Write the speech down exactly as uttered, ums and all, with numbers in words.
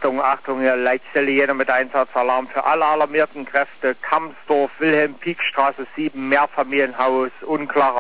Achtung, Achtung, hier Leitstelle jeder mit Einsatzalarm für alle alarmierten Kräfte. Kamsdorf, Wilhelm-Pieck-Straße sieben, Mehrfamilienhaus, unklarer